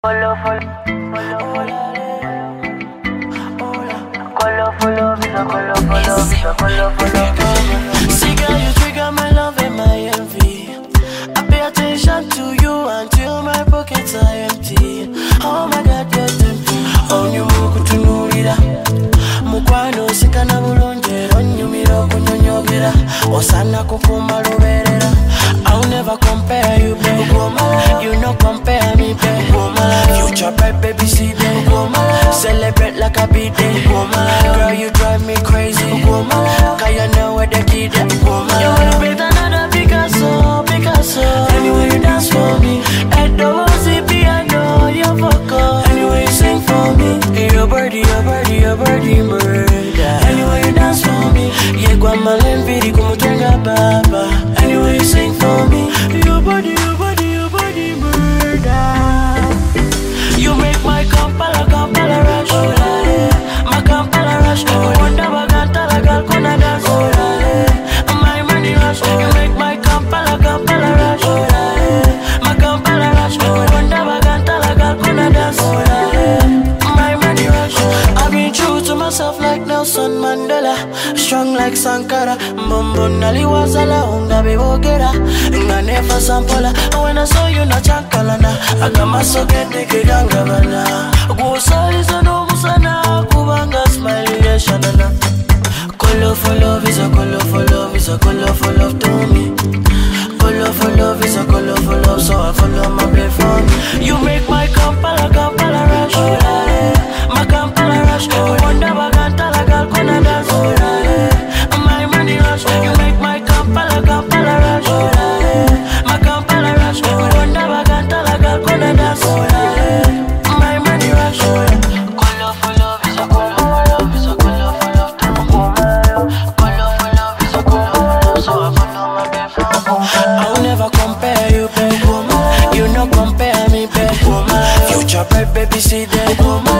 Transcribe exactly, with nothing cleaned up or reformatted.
Follow, follow, follow, follow, follow, visa, follow, follow, visa, follow, follow. See, girl, you trigger my love and my envy. I pay attention to you until my pockets are empty. Oh my God, you're tempting. On you muku tunurira, mukwano sikana bulunje. On you miro kunyonyogera, osana kukuma luberera. I'll never compare you, babe. You no compare me, babe. Future bright, baby, see, babe. Celebrate like a B-day. Girl, you drive me crazy. Cause you know where the key is. You wanna be another Picasso, Picasso. Anyway, you dance for me. At the O C P, I know you're focused. Anyway, you sing for me. Your birdie, your birdie, your birdie, murder. Anyway, you dance for me. Yeah, grandma, let me kumutenga baba. Anyway, you sing for me. Your body, your body, your body, murder. You make my Kampala, Kampala rush. Oh, la, la. My Kampala rush. Oh, wonder baganta la gal kona dance. Oh, la, la. My money rush. You make my Kampala, Kampala rush. Oh, la, la. My Kampala rush. Oh, wonder baganta la gal kona dance. Oh, la, la. My money rush. I've been true to myself like Nelson Mandela, strong like Sankara. Mbombo naliwazala unga bebogera nganefa sampola. When I saw you na chankalana agama sokete kiganga bana kusaliza no musana kubanga smile ya shanana. Kolo for love is a kolo for love is a kolo for love to me. Kolo for love is a kolo for love, so I follow my babe for me. You make my Kampala, Kampala rush. Oh, la, la. My Kampala rush. Oh, wonder baganta la gal kona dance. Oh, la, la. My money rush. You make my Kampala, Kampala rush. Oh, la, la. My Kampala rush. Oh, wonder baganta la gal kona dance. Oh, la, la. My money rush. Oh, la. Kolo for love is a kolo for love is a kolo for love to me. Kolo for love is a kolo for love, so I follow my babe for me. I'll never compare you, babe. You no compare me, babe. Future bright, baby, see that.